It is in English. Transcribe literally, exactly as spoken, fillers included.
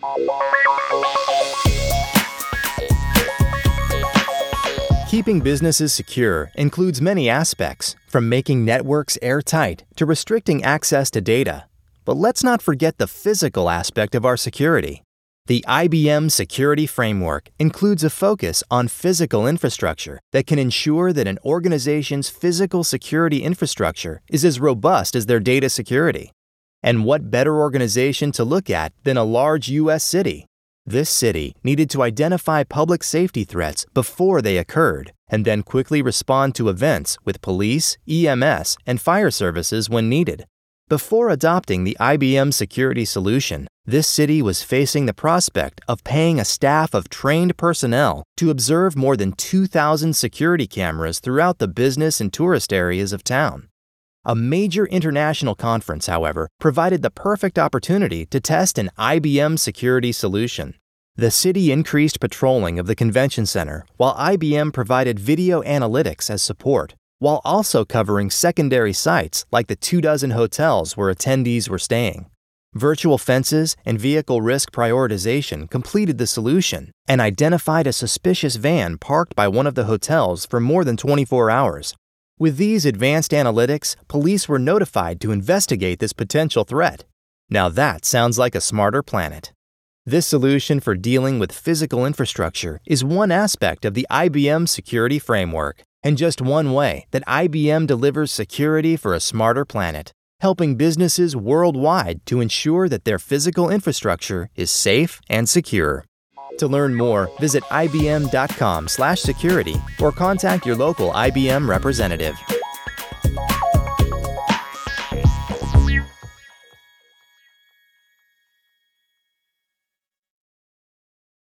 Keeping businesses secure includes many aspects, from making networks airtight to restricting access to data. But let's not forget the physical aspect of our security. The I B M Security Framework includes a focus on physical infrastructure that can ensure that an organization's physical security infrastructure is as robust as their data security. And what better organization to look at than a large U S city? This city needed to identify public safety threats before they occurred, and then quickly respond to events with police, E M S, and fire services when needed. Before adopting the I B M security solution, this city was facing the prospect of paying a staff of trained personnel to observe more than two thousand security cameras throughout the business and tourist areas of town. A major international conference, however, provided the perfect opportunity to test an I B M security solution. The city increased patrolling of the convention center, while I B M provided video analytics as support, while also covering secondary sites like the two dozen hotels where attendees were staying. Virtual fences and vehicle risk prioritization completed the solution and identified a suspicious van parked by one of the hotels for more than twenty-four hours. With these advanced analytics, police were notified to investigate this potential threat. Now that sounds like a smarter planet. This solution for dealing with physical infrastructure is one aspect of the I B M Security Framework, and just one way that I B M delivers security for a smarter planet, helping businesses worldwide to ensure that their physical infrastructure is safe and secure. To learn more, visit I B M dot com slash security or contact your local I B M representative.